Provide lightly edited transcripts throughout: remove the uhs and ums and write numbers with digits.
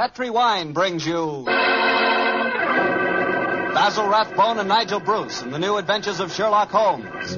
Petri Wine brings you Basil Rathbone and Nigel Bruce in the new adventures of Sherlock Holmes.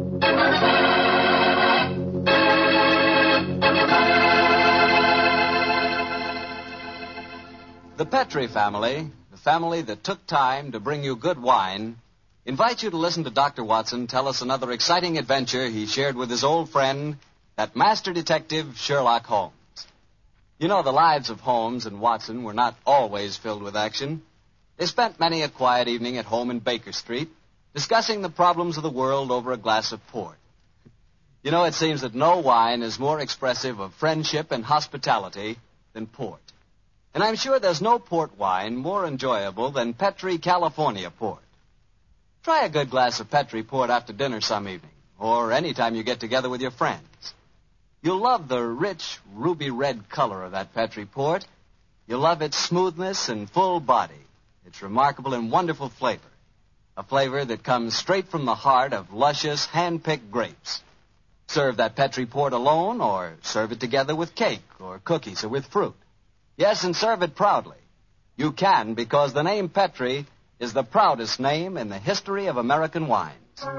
The Petri family, the family that took time to bring you good wine, invites you to listen to Dr. Watson tell us another exciting adventure he shared with his old friend, that master detective, Sherlock Holmes. You know, the lives of Holmes and Watson were not always filled with action. They spent many a quiet evening at home in Baker Street, discussing the problems of the world over a glass of port. You know, it seems that no wine is more expressive of friendship and hospitality than port. And I'm sure there's no port wine more enjoyable than Petri California port. Try a good glass of Petri port after dinner some evening, or any time you get together with your friends. You'll love the rich, ruby red color of that Petri port. You'll love its smoothness and full body, its remarkable and wonderful flavor, a flavor that comes straight from the heart of luscious, hand-picked grapes. Serve that Petri port alone, or serve it together with cake or cookies or with fruit. Yes, and serve it proudly. You can, because the name Petri is the proudest name in the history of American wines.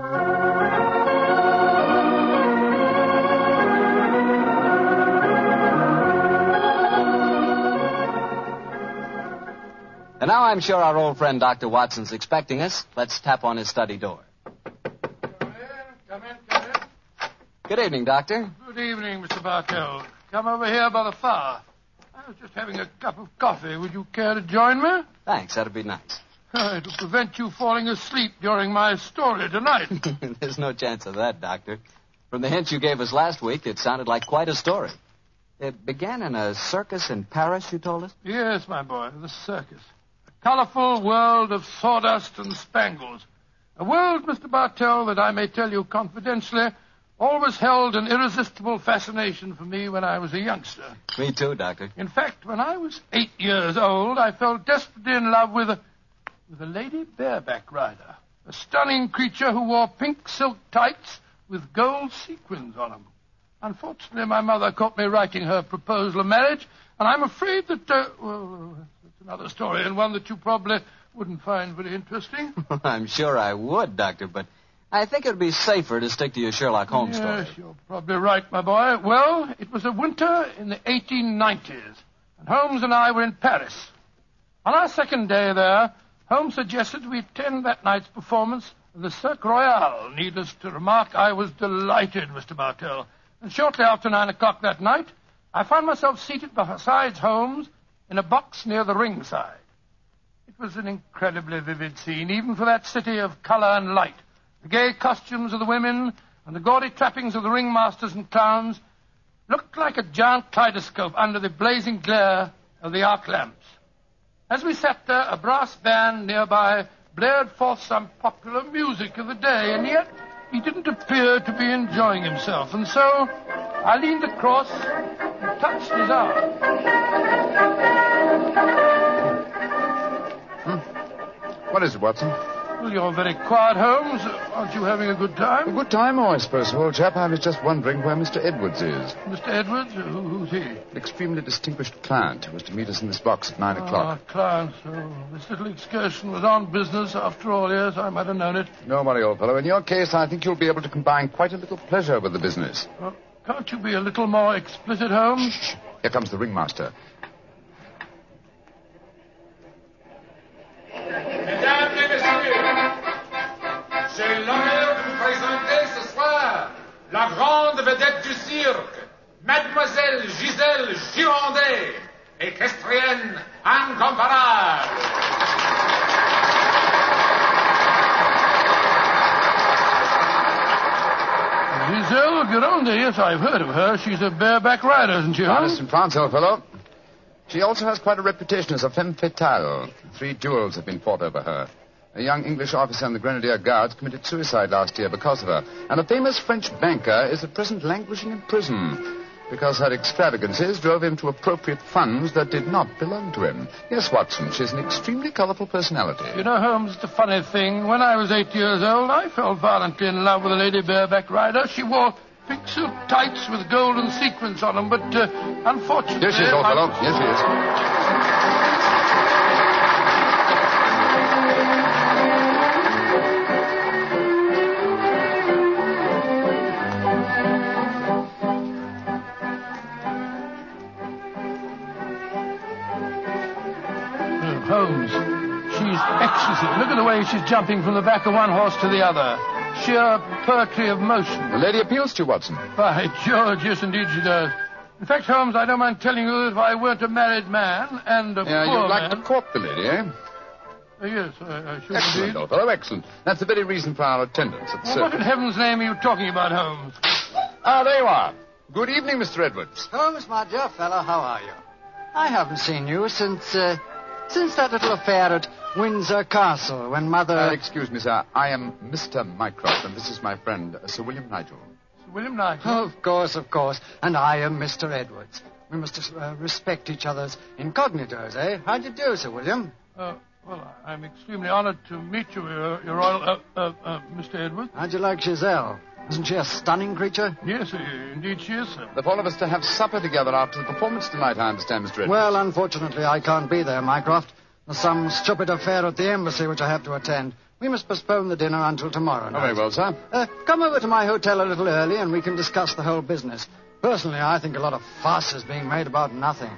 And now I'm sure our old friend Dr. Watson's expecting us. Let's tap on his study door. Come in. Good evening, Doctor. Good evening, Mr. Bartell. Come over here by the fire. I was just having a cup of coffee. Would you care to join me? Thanks, that'd be nice. It'll prevent you falling asleep during my story tonight. There's no chance of that, Doctor. From the hint you gave us last week, it sounded like quite a story. It began in a circus in Paris, you told us? Yes, my boy, the circus. A colorful world of sawdust and spangles. A world, Mr. Bartell, that I may tell you confidentially, always held an irresistible fascination for me when I was a youngster. Me too, Doctor. In fact, when I was 8 years old, I fell desperately in love with a lady bareback rider, a stunning creature who wore pink silk tights with gold sequins on them. Unfortunately, my mother caught me writing her proposal of marriage, and I'm afraid that, that's another story, and one that you probably wouldn't find very interesting. I'm sure I would, Doctor, but I think it would be safer to stick to your Sherlock Holmes story. Yes, you're probably right, my boy. Well, it was a winter in the 1890s, and Holmes and I were in Paris. On our second day there, Holmes suggested we attend that night's performance of the Cirque Royale. Needless to remark, I was delighted, Mr. Bartell. And shortly after 9 o'clock that night, I found myself seated beside Holmes in a box near the ringside. It was an incredibly vivid scene, even for that city of color and light. The gay costumes of the women and the gaudy trappings of the ringmasters and clowns looked like a giant kaleidoscope under the blazing glare of the arc lamps. As we sat there, a brass band nearby blared forth some popular music of the day, and yet he didn't appear to be enjoying himself. And so I leaned across and touched his arm. What is it, Watson? Well, you're very quiet, Holmes. Aren't you having a good time? A good time, I suppose, old chap. I was just wondering where Mr. Edwards is. Mr. Edwards? Who's he? An extremely distinguished client who was to meet us in this box at 9 o'clock. Client. So this little excursion was on business after all. Yes, I might have known it. Don't worry, old fellow. In your case, I think you'll be able to combine quite a little pleasure with the business. Well, can't you be a little more explicit, Holmes? Shh. Here comes the ringmaster. Mesdames et messieurs, j'ai l'honneur de vous présenter ce soir la grande vedette du cirque, Mademoiselle Gisèle Girondet, équestrienne incomparable. Giselle Gironde, yes, I've heard of her. She's a bareback rider, isn't she, Honest Holmes? in France, old fellow. She also has quite a reputation as a femme fatale. 3 duels have been fought over her. A young English officer in the Grenadier Guards committed suicide last year because of her. And a famous French banker is at present languishing in prison because her extravagances drove him to appropriate funds that did not belong to him. Yes, Watson, she's an extremely colorful personality. You know, Holmes, it's a funny thing. When I was 8 years old, I fell violently in love with a lady bareback rider. She wore pink silk tights with golden sequins on them, but unfortunately... Yes, she is, old fellow. Yes, she is. Holmes. She's exquisite. Look at the way she's jumping from the back of one horse to the other. Sheer poetry of motion. The lady appeals to you, Watson. By George, yes, indeed she does. In fact, Holmes, I don't mind telling you that if I weren't a married man and a poor you'd like man... to court the lady, eh? Yes, I should Excellent, indeed. old fellow, excellent. That's the very reason for our attendance at the Well, what in circus. heaven's name are you talking about, Holmes? Ah, there you are. Good evening, Mr. Edwards. Holmes, my dear fellow, how are you? I haven't seen you since that little affair at Windsor Castle when Mother... Excuse me, sir. I am Mr. Mycroft, and this is my friend, Sir William Nigel. Sir William Nigel. Oh, of course. And I am Mr. Edwards. We must respect each other's incognitos, eh? How do you do, Sir William? Well, I'm extremely honored to meet you, Your Royal... Mr. Edwards. How'd you like Giselle? Isn't she a stunning creature? Yes, indeed she is, sir. The four of us to have supper together after the performance tonight, I understand, Mr. Edwards. Well, unfortunately, I can't be there, Mycroft. There's some stupid affair at the embassy which I have to attend. We must postpone the dinner until tomorrow night. Oh, very well, sir. Come over to my hotel a little early and we can discuss the whole business. Personally, I think a lot of fuss is being made about nothing.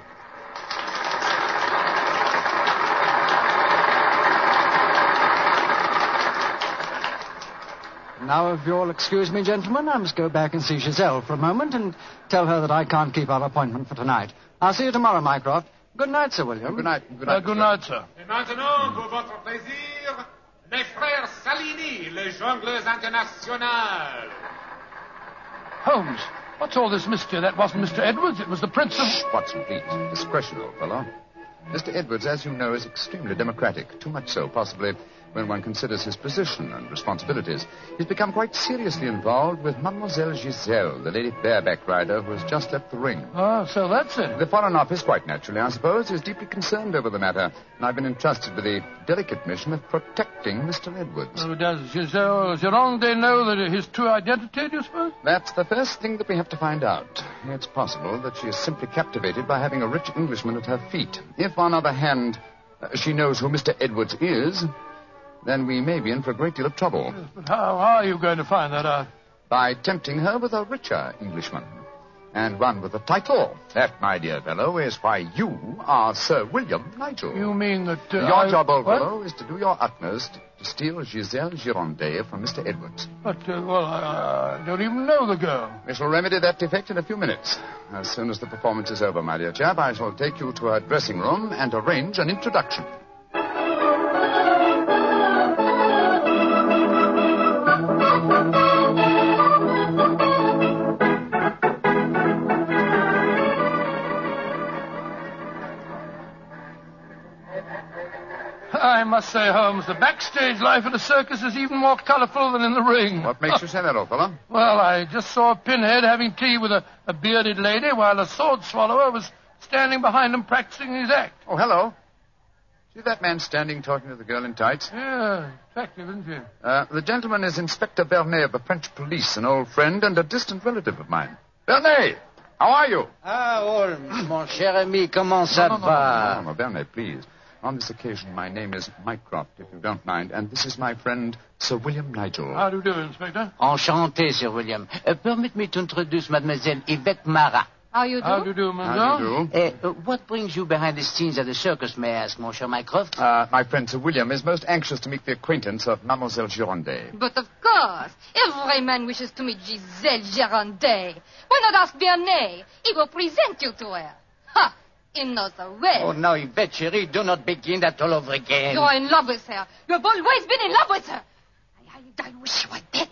Now, if you'll excuse me, gentlemen, I must go back and see Giselle for a moment and tell her that I can't keep our appointment for tonight. I'll see you tomorrow, Mycroft. Good night, Sir William. Good night. Good night, Good night, sir. Et maintenant, pour votre plaisir, les frères Salini, les jongleurs internationaux. Holmes, what's all this mystery? That wasn't Mr. Edwards. It was the Prince of... Watson, please. Discretion, old fellow. Mr. Edwards, as you know, is extremely democratic. Too much so, possibly, when one considers his position and responsibilities. He's become quite seriously involved with Mademoiselle Giselle, the lady bareback rider who has just left the ring. Oh, so that's it. The Foreign Office, quite naturally, I suppose, is deeply concerned over the matter, and I've been entrusted with the delicate mission of protecting Mr. Edwards. So does Giselle Gironde know that his true identity, do you suppose? That's the first thing that we have to find out. It's possible that she is simply captivated by having a rich Englishman at her feet. If, on the other hand, she knows who Mr. Edwards is, then we may be in for a great deal of trouble. Yes, but how are you going to find that out? By tempting her with a richer Englishman. And one with a title. That, my dear fellow, is why you are Sir William Nigel. You mean that... Your job, old What? fellow, is to do your utmost to steal Giselle Gironde from Mr. Edwards. But, I don't even know the girl. We shall remedy that defect in a few minutes. As soon as the performance is over, my dear chap, I shall take you to her dressing room and arrange an introduction. I must say, Holmes, the backstage life at a circus is even more colorful than in the ring. What makes you say that, old fellow? Well, I just saw Pinhead having tea with a bearded lady while a sword swallower was standing behind him practicing his act. Oh, hello. See that man standing talking to the girl in tights? Yeah, attractive, isn't he? The gentleman is Inspector Vernet of the French police, an old friend and a distant relative of mine. Vernet, how are you? Ah, Holmes, mon cher ami, comment ça va? No, Vernet, please. On this occasion, my name is Mycroft, if you don't mind, and this is my friend, Sir William Nigel. How do you do, Inspector? Enchanté, Sir William. Permit me to introduce Mademoiselle Yvette Marat. How you do? How do you do, How mademoiselle? do you do? What brings you behind the scenes at the circus, may I ask, mon cher Mycroft? My friend Sir William is most anxious to make the acquaintance of Mademoiselle Gironde. But of course, every man wishes to meet Giselle Gironde. Why not ask Vernet? He will present you to her. Ha! He knows the way. Oh, now, Yvette, chérie, do not begin that all over again. You're in love with her. You have always been in love with her. I wish you were dead.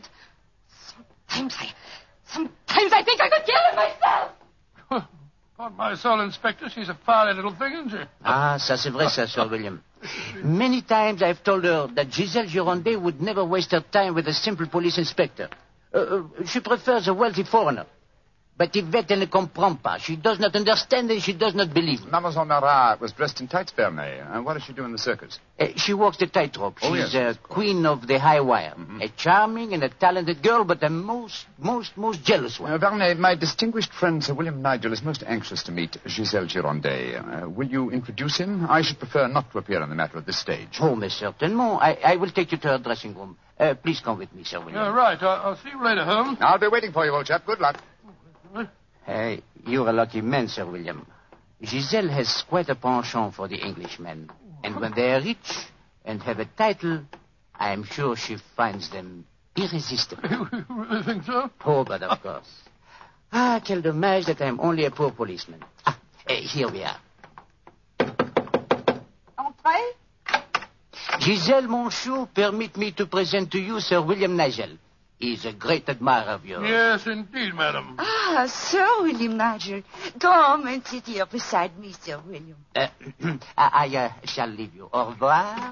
Sometimes I think I could kill her myself. On my soul, Inspector, she's a fiery little thing, isn't she? Ah, ça c'est vrai, ça, Sir William. Many times I've told her that Giselle Gironde would never waste her time with a simple police inspector. She prefers a wealthy foreigner. But Yvette ne comprend pas. She does not understand and she does not believe. Mademoiselle Marat was dressed in tights, Vernet. And what does she do in the circus? She walks the tightrope. Oh, She's yes. queen of the high wire. Mm-hmm. A charming and a talented girl, but a most jealous one. Vernet, my distinguished friend Sir William Nigel is most anxious to meet Giselle Gironde. Will you introduce him? I should prefer not to appear on the matter at this stage. Oh, mais certainement. I will take you to her dressing room. Please come with me, Sir William. Yeah, right. I'll see you later, Holmes. I'll be waiting for you, old chap. Good luck. You're a lucky man, Sir William. Giselle has quite a penchant for the Englishman. And when they are rich and have a title, I am sure she finds them irresistible. You really think so? Oh, but of course. Ah, quel dommage that I am only a poor policeman. Here we are. Entrez. Giselle Monchou, permit me to present to you Sir William Nigel. He is a great admirer of yours. Yes, indeed, madam. Ah, Sir William Nigel. Come and sit here beside me, Sir William. I shall leave you. Au revoir.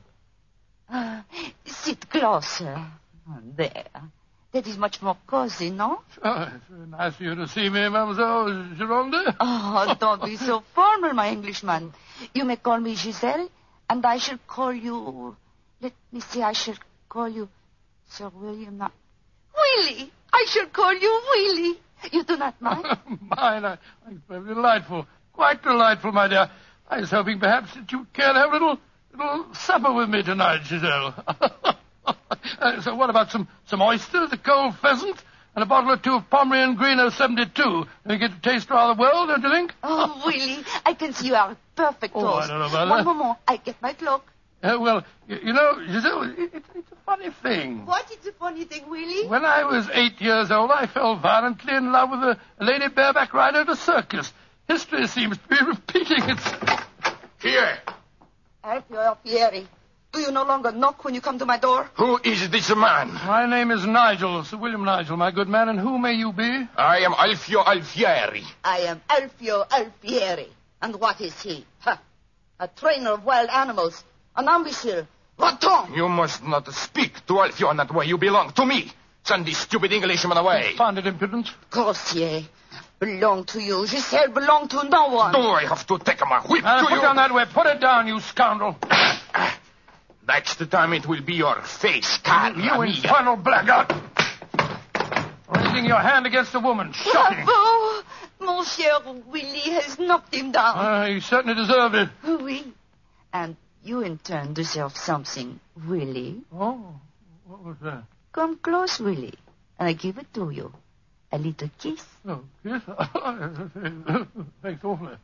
Sit closer. There. That is much more cozy, no? Oh, it's very nice of you to see me, Mademoiselle Gironde. Oh, don't be so formal, my Englishman. You may call me Giselle, and I shall call you... Let me see, I shall call you Sir William... Willie! I shall call you Willie. You do not mind? Mine, it's very delightful. Quite delightful, my dear. I was hoping perhaps that you'd care to have a little supper with me tonight, Giselle. So what about some oysters, a cold pheasant, and a bottle or two of Pomeranian Green 072? You get to taste rather well, don't you think? Oh, Willie, I can see you are a perfect host. I don't know about One that. moment, I get my cloak. Well, you know, Giselle, it's a funny thing. What is the funny thing, Willie? When I was 8 years old, I fell violently in love with a lady bareback rider at a circus. History seems to be repeating itself. Here. Alfieri, do you no longer knock when you come to my door? Who is this man? My name is Nigel, Sir William Nigel, my good man, and who may you be? I am Alfio Alfieri. I am Alfio Alfieri. And what is he? A trainer of wild animals. An imbecile. Va-t'en! You must not speak to Alfio in that way. You belong to me. Send this stupid Englishman away. Confounded impudence. Grossier. Belong to you. Giselle belong to no one. Do I have to take my whip to Put you? down that whip. Put it down, you scoundrel. Next time it will be your face, Carl. You infernal blackguard. Raising your hand against a woman. Shocking. Bravo! Mon cher Willie has knocked him down. He certainly deserved it. Oui. And you in turn deserve something, Willie. Oh, what was that? Come close, Willie, and I give it to you. A little kiss. Oh, yes. Thanks awfully.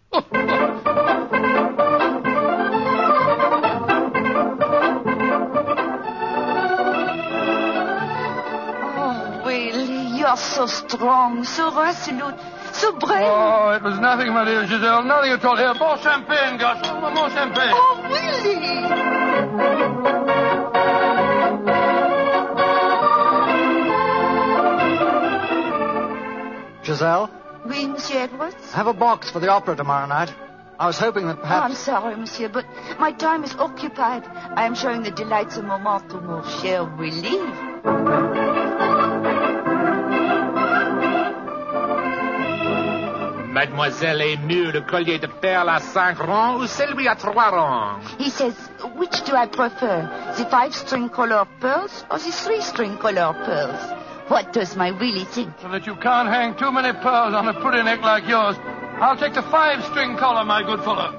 Oh, Willie, you are so strong, so resolute, so brave. Oh, it was nothing, my dear Giselle. Nothing at all. Here, more champagne, Gus. More champagne. Oh, Willie! Giselle, Oui, Monsieur Edwards? I have a box for the opera tomorrow night. I was hoping that Oh, I'm perhaps... sorry, Monsieur, but my time is occupied. I am showing the delights of moment to mon cher Willie. Mademoiselle est mieux le collier de perles à 5 rangs ou celui à 3 rangs? He says, which do I prefer, the 5-string color pearls or the 3-string color pearls? What does my Willie think? So that you can't hang too many pearls on a pretty neck like yours. I'll take the 5-string collar, my good fellow.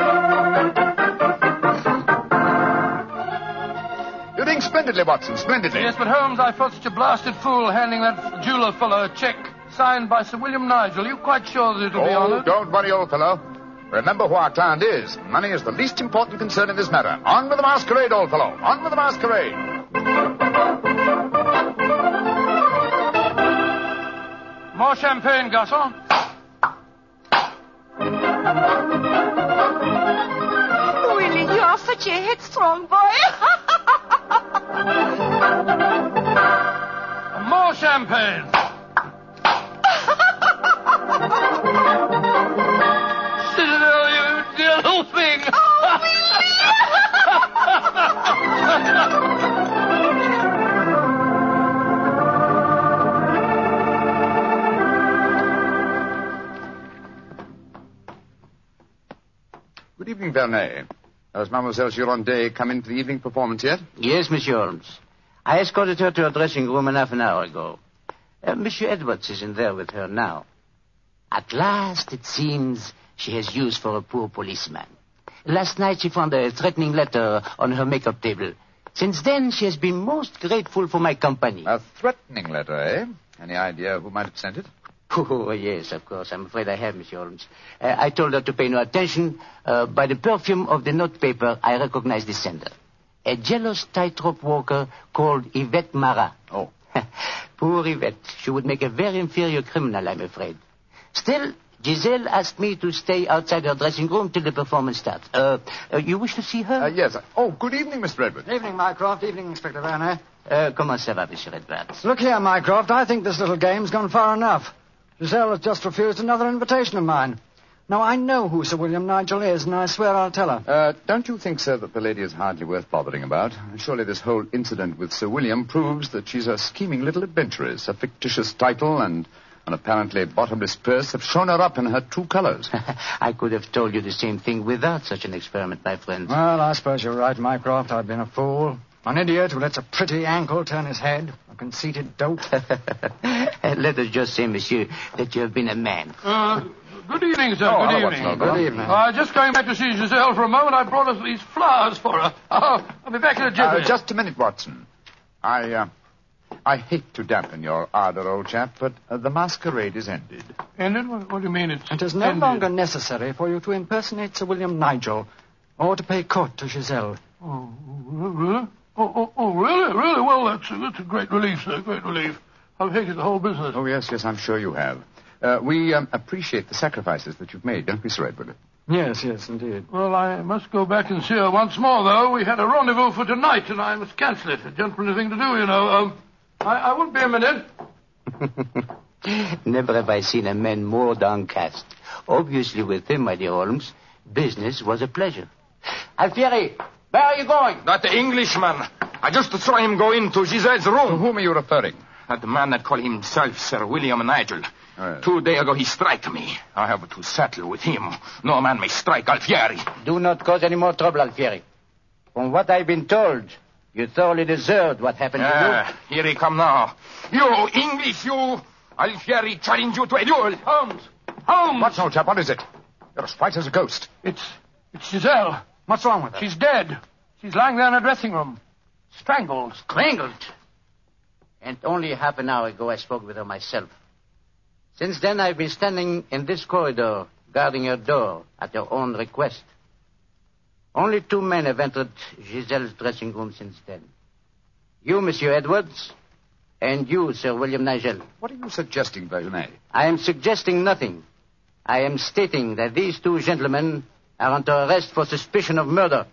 You're doing splendidly, Watson, splendidly. Yes, but Holmes, I felt such a blasted fool handing that jeweler fellow a check signed by Sir William Nigel. You quite sure that it'll be honored? Don't worry, old fellow. Remember who our client is. Money is the least important concern in this matter. On with the masquerade, old fellow. On with the masquerade. More champagne, garçon. Willie, you are such a headstrong boy. More champagne. Citadel, you dear little thing. Oh, Willie! Good evening, Vernet. Has Mademoiselle Gironde come in for the evening performance yet? Yes, Monsieur Holmes. I escorted her to her dressing room half an hour ago. Monsieur Edwards is in there with her now. At last, it seems, she has use for a poor policeman. Last night she found a threatening letter on her makeup table. Since then, she has been most grateful for my company. A threatening letter, eh? Any idea who might have sent it? Oh, yes, of course. I'm afraid I have, Monsieur Holmes. I told her to pay no attention. By the perfume of the notepaper, I recognized the sender. A jealous tightrope walker called Yvette Marat. Oh. Poor Yvette. She would make a very inferior criminal, I'm afraid. Still, Giselle asked me to stay outside her dressing room till the performance starts. You wish to see her? Yes. Oh, good evening, Mr. Edwards. Evening, Mycroft. Evening, Inspector Werner. Comment ça va, Monsieur Edwards? Look here, Mycroft. I think this little game's gone far enough. Giselle has just refused another invitation of mine. Now, I know who Sir William Nigel is, and I swear I'll tell her. Don't you think, sir, that the lady is hardly worth bothering about? Surely this whole incident with Sir William proves that she's a scheming little adventuress. A fictitious title and an apparently bottomless purse have shown her up in her true colors. I could have told you the same thing without such an experiment, my friend. Well, I suppose you're right, Mycroft. I've been a fool. An idiot who lets a pretty ankle turn his head. A conceited dope. Let us just say, monsieur, that you have been a man. Good evening, sir. Oh, good hello, evening. Watson. Good evening. Just going back to see Giselle for a moment, I brought us these flowers for her. I'll be back in a jiffy. Just a minute, Watson. I hate to dampen your ardor, old chap, but the masquerade is ended. Ended? What do you mean it's It is no ended? longer necessary for you to impersonate Sir William Nigel or to pay court to Giselle. Oh, really? Really? Really? Well, that's a great relief, sir. Great relief. I've hated the whole business. Oh, yes, I'm sure you have. We appreciate the sacrifices that you've made, don't we, Sir Edward? Yes, indeed. Well, I must go back and see her once more, though. We had a rendezvous for tonight, and I must cancel it. A gentlemanly thing to do, you know. I won't be a minute. Never have I seen a man more downcast. Obviously, with him, my dear Holmes, business was a pleasure. Alfieri, where are you going? That Englishman. I just saw him go into Giselle's room. To whom are you referring? That man that called himself Sir William Nigel. 2 days ago, he struck me. I have to settle with him. No man may strike Alfieri. Do not cause any more trouble, Alfieri. From what I've been told, you thoroughly deserved what happened to you. Here he come now. You, English, you. Alfieri challenge you to a duel. Holmes! Watson, old chap, what is it? You're as white as a ghost. It's Giselle. What's wrong with her? She's dead. She's lying there in her dressing room. Strangled. Strangled? And only half an hour ago I spoke with her myself. Since then I've been standing in this corridor, guarding her door at her own request. Only 2 men have entered Giselle's dressing room since then. You, Monsieur Edwards, and you, Sir William Nigel. What are you suggesting, Vergenay? I am suggesting nothing. I am stating that these 2 gentlemen are under arrest for suspicion of murder.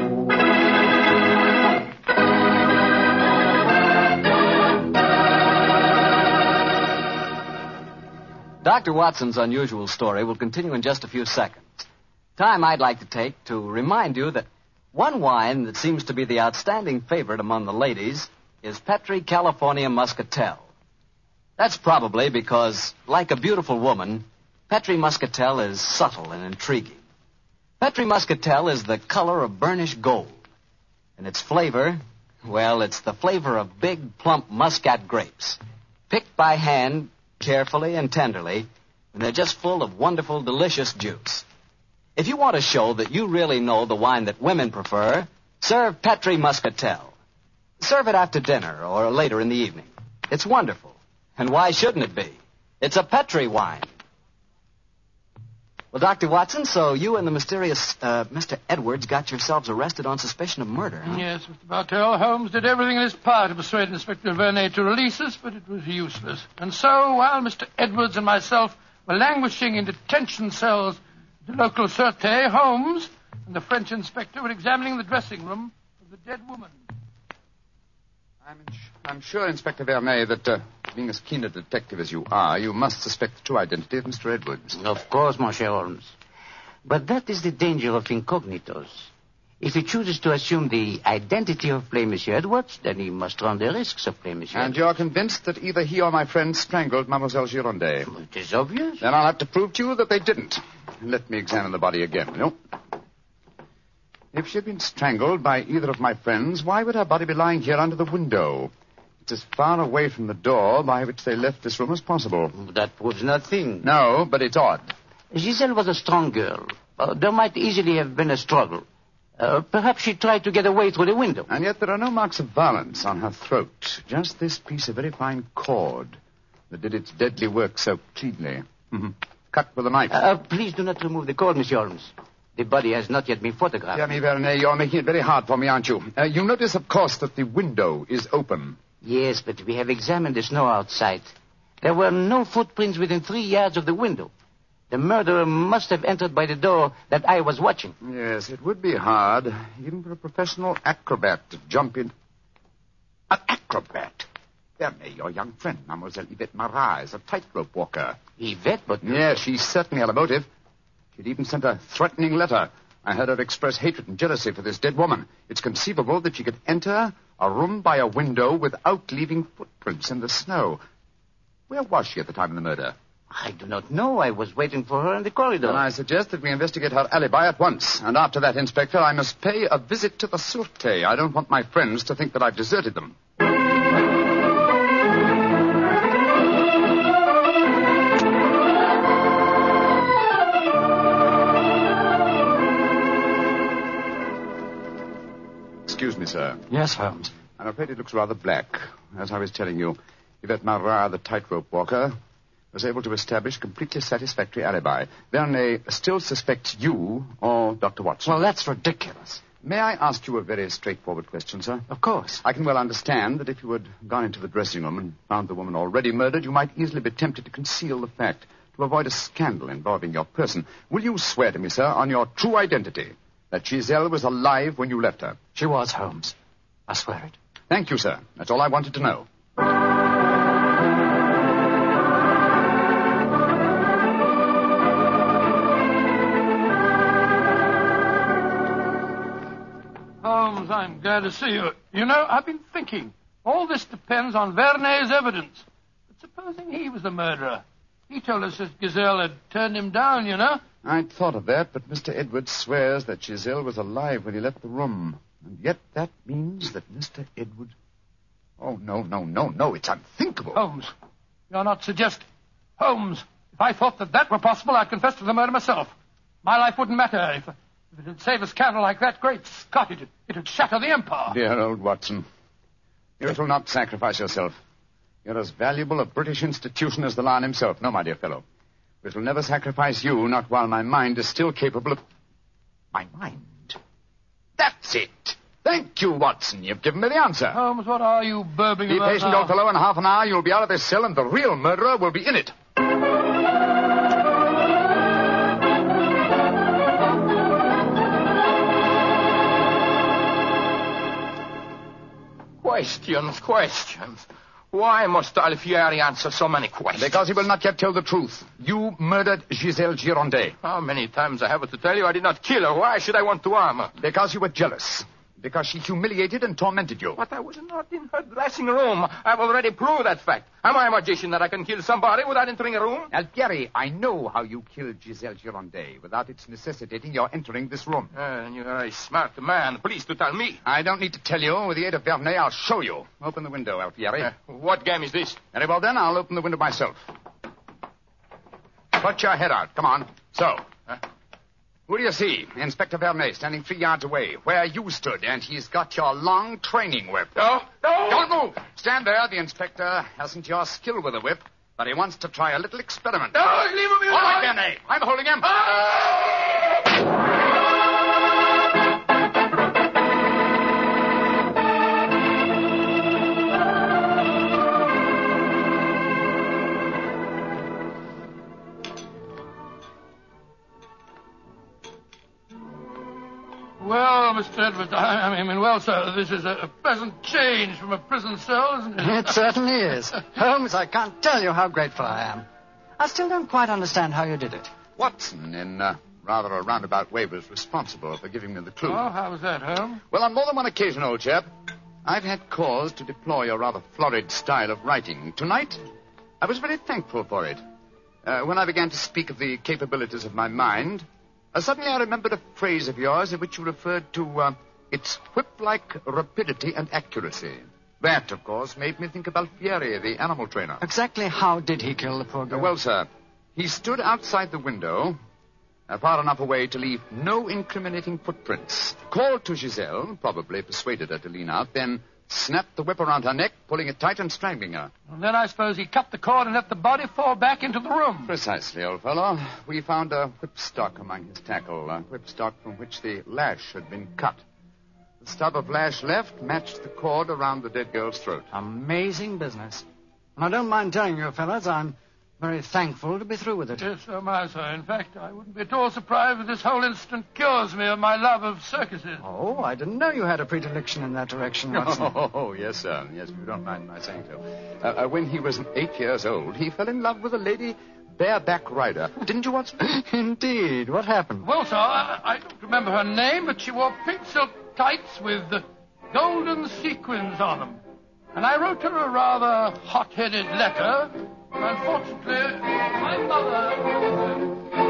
Dr. Watson's unusual story will continue in just a few seconds. Time I'd like to take to remind you that one wine that seems to be the outstanding favorite among the ladies is Petri California Muscatel. That's probably because, like a beautiful woman, Petri Muscatel is subtle and intriguing. Petri Muscatel is the color of burnished gold. And its flavor, well, it's the flavor of big, plump Muscat grapes, picked by hand carefully and tenderly, and they're just full of wonderful, delicious juice. If you want to show that you really know the wine that women prefer, serve Petri Muscatel. Serve it after dinner or later in the evening. It's wonderful. And why shouldn't it be? It's a Petri wine. Well, Dr. Watson, so you and the mysterious Mr. Edwards got yourselves arrested on suspicion of murder, huh? Yes, Mr. Bartell. Holmes did everything in his power to persuade Inspector Vernet to release us, but it was useless. And so, while Mr. Edwards and myself were languishing in detention cells at the local Sûreté, Holmes and the French inspector were examining the dressing room of the dead woman. I'm sure, Inspector Vernet, that being as keen a detective as you are, you must suspect the true identity of Mr. Edwards. Of course, Monsieur Holmes. But that is the danger of incognitos. If he chooses to assume the identity of plain Monsieur Edwards, then he must run the risks of plain Monsieur And Edwards. you're convinced that either he or my friend strangled Mademoiselle Girondet? It is obvious. Then I'll have to prove to you that they didn't. Let me examine the body again, will you? If she had been strangled by either of my friends, why would her body be lying here under the window? It's as far away from the door by which they left this room as possible. That proves nothing. No, but it's odd. Giselle was a strong girl. There might easily have been a struggle. Perhaps she tried to get away through the window. And yet there are no marks of violence on her throat. Just this piece of very fine cord. that did its deadly work so cleanly. Cut with a knife. Please do not remove the cord, Monsieur Holmes. The body has not yet been photographed. Dear me, Vernet, you're making it very hard for me, aren't you? You notice, of course, that the window is open. Yes, but we have examined the snow outside. There were no footprints within 3 yards of the window. The murderer must have entered by the door that I was watching. Yes, it would be hard, even for a professional acrobat to jump in. An acrobat? Vernet, your young friend, Mademoiselle Yvette Marat, is a tightrope walker. Yvette, but... Yes, she certainly had a motive. She'd even sent a threatening letter. I heard her express hatred and jealousy for this dead woman. It's conceivable that she could enter a room by a window without leaving footprints in the snow. Where was she at the time of the murder? I do not know. I was waiting for her in the corridor. Then I suggest that we investigate her alibi at once. And after that, Inspector, I must pay a visit to the Sûreté. I don't want my friends to think that I've deserted them. Excuse me, sir. Yes, Holmes. I'm afraid it looks rather black. As I was telling you, Yvette Marat, the tightrope walker, was able to establish a completely satisfactory alibi. Vernet still suspects you or Dr. Watson. Well, that's ridiculous. May I ask you a very straightforward question, sir? Of course. I can well understand that if you had gone into the dressing room and found the woman already murdered, you might easily be tempted to conceal the fact, to avoid a scandal involving your person. Will you swear to me, sir, on your true identity, that Giselle was alive when you left her? She was, Holmes. I swear it. Thank you, sir. That's all I wanted to know. Holmes, I'm glad to see you. You know, I've been thinking. All this depends on Vernet's evidence. But supposing he was the murderer. He told us that Giselle had turned him down, you know. I'd thought of that, but Mr. Edwards swears that Giselle was alive when he left the room. And yet that means that Mr. Edwards... Oh, no. It's unthinkable. Holmes, you're not suggesting. Holmes, if I thought that were possible, I'd confess to the murder myself. My life wouldn't matter if it had saved a scandal like that. Great Scott, it'd shatter the empire. Dear old Watson, you will not sacrifice yourself. You're as valuable a British institution as the Lion himself. No, my dear fellow. It will never sacrifice you, not while my mind is still capable of... My mind? That's it. Thank you, Watson. You've given me the answer. Holmes, what are you burbling Be about patient, now? old fellow. In half an hour, you'll be out of this cell, and the real murderer will be in it. Questions. Why must Alfieri answer so many questions? Because he will not yet tell the truth. You murdered Giselle Girondet. How many times I have to tell you I did not kill her? Why should I want to harm her? Because you were jealous. Because she humiliated and tormented you. But I was not in her dressing room. I've already proved that fact. Am I a magician that I can kill somebody without entering a room? Alfieri, I know how you killed Giselle Girondet without its necessitating your entering this room. You're a smart man. Please to tell me. I don't need to tell you. With the aid of Vernet, I'll show you. Open the window, Alfieri. What game is this? Very well, then. I'll open the window myself. Put your head out. Come on. So. Who do you see? Inspector Vernet, standing 3 yards away, where you stood, and he's got your long training whip. No! Don't move! Stand there. The inspector hasn't your skill with a whip, but he wants to try a little experiment. No, leave him alone! All right, Vernet. I'm holding him. Well, Mr. Edwards, well, sir, this is a pleasant change from a prison cell, isn't it? It certainly is. Holmes, I can't tell you how grateful I am. I still don't quite understand how you did it. Watson, in rather a roundabout way, was responsible for giving me the clue. Oh, how was that, Holmes? Well, on more than one occasion, old chap, I've had cause to deplore your rather florid style of writing. Tonight, I was very thankful for it. When I began to speak of the capabilities of my mind... suddenly I remembered a phrase of yours in which you referred to its whip-like rapidity and accuracy. That, of course, made me think of Alfieri, the animal trainer. Exactly how did he kill the poor girl? Well, sir, he stood outside the window, far enough away to leave no incriminating footprints. Called to Giselle, probably persuaded her to lean out, then snapped the whip around her neck, pulling it tight and strangling her. And then I suppose he cut the cord and let the body fall back into the room. Precisely, old fellow. We found a whipstock among his tackle, a whipstock from which the lash had been cut. The stub of lash left matched the cord around the dead girl's throat. Amazing business. And I don't mind telling you, fellas, I'm very thankful to be through with it. Yes, so am I, sir. In fact, I wouldn't be at all surprised if this whole incident cures me of my love of circuses. Oh, I didn't know you had a predilection in that direction, Watson. Oh, yes, sir. Yes, if you don't mind my saying so. When he was 8 years old, he fell in love with a lady bareback rider. Didn't you, Watson? Indeed. What happened? Well, sir, I don't remember her name, but she wore pink silk tights with golden sequins on them. And I wrote her a rather hot-headed letter. Unfortunately, my mother...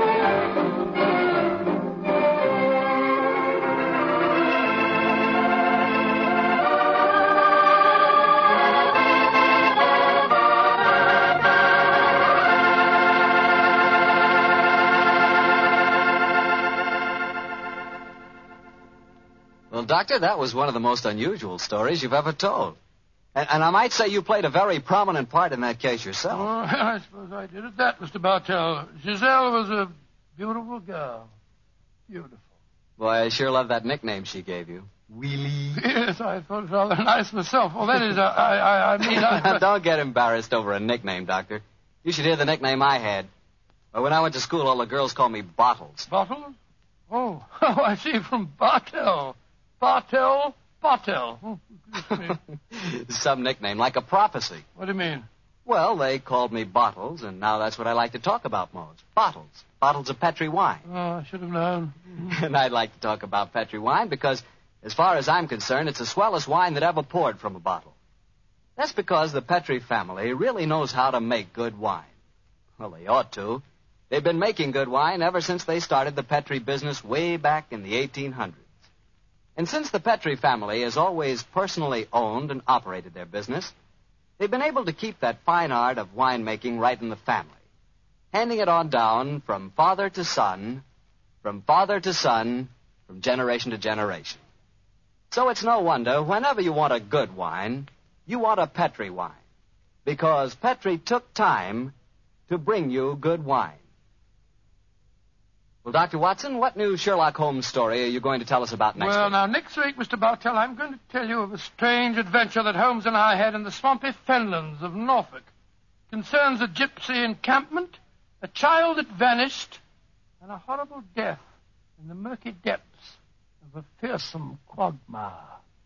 Well, Doctor, that was one of the most unusual stories you've ever told. And I might say you played a very prominent part in that case yourself. Oh, I suppose I did at that, Mr. Bartell. Giselle was a beautiful girl. Beautiful. Boy, I sure love that nickname she gave you. Wheelie. Yes, I thought it was rather nice myself. Well, that is, I mean... Don't get embarrassed over a nickname, Doctor. You should hear the nickname I had. When I went to school, all the girls called me Bottles. Bottles? Oh, I see, from Bartell. Bartell? Oh, some nickname, like a prophecy. What do you mean? Well, they called me Bottles, and now that's what I like to talk about most. Bottles. Bottles of Petri wine. Oh, I should have known. And I'd like to talk about Petri wine because, as far as I'm concerned, it's the swellest wine that ever poured from a bottle. That's because the Petri family really knows how to make good wine. Well, they ought to. They've been making good wine ever since they started the Petri business way back in the 1800s. And since the Petri family has always personally owned and operated their business, they've been able to keep that fine art of winemaking right in the family, handing it on down from father to son, from generation to generation. So it's no wonder whenever you want a good wine, you want a Petri wine, because Petri took time to bring you good wine. Well, Dr. Watson, what new Sherlock Holmes story are you going to tell us about next week? Well, now, next week, Mr. Bartell, I'm going to tell you of a strange adventure that Holmes and I had in the swampy fenlands of Norfolk. It concerns a gypsy encampment, a child that vanished, and a horrible death in the murky depths of a fearsome quagmire.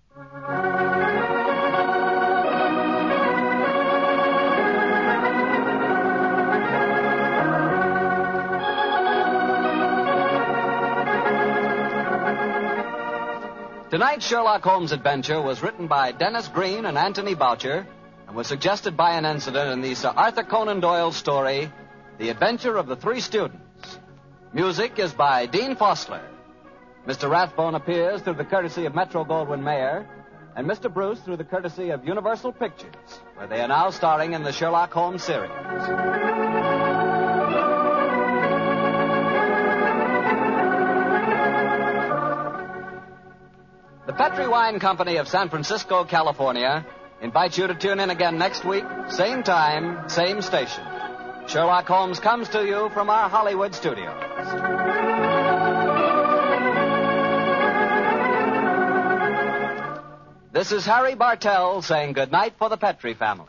Tonight's Sherlock Holmes adventure was written by Dennis Green and Anthony Boucher and was suggested by an incident in the Sir Arthur Conan Doyle story, The Adventure of the Three Students. Music is by Dean Fosler. Mr. Rathbone appears through the courtesy of Metro-Goldwyn-Mayer, and Mr. Bruce through the courtesy of Universal Pictures, where they are now starring in the Sherlock Holmes series. The Petri Wine Company of San Francisco, California, invites you to tune in again next week, same time, same station. Sherlock Holmes comes to you from our Hollywood studios. This is Harry Bartell saying goodnight for the Petri family.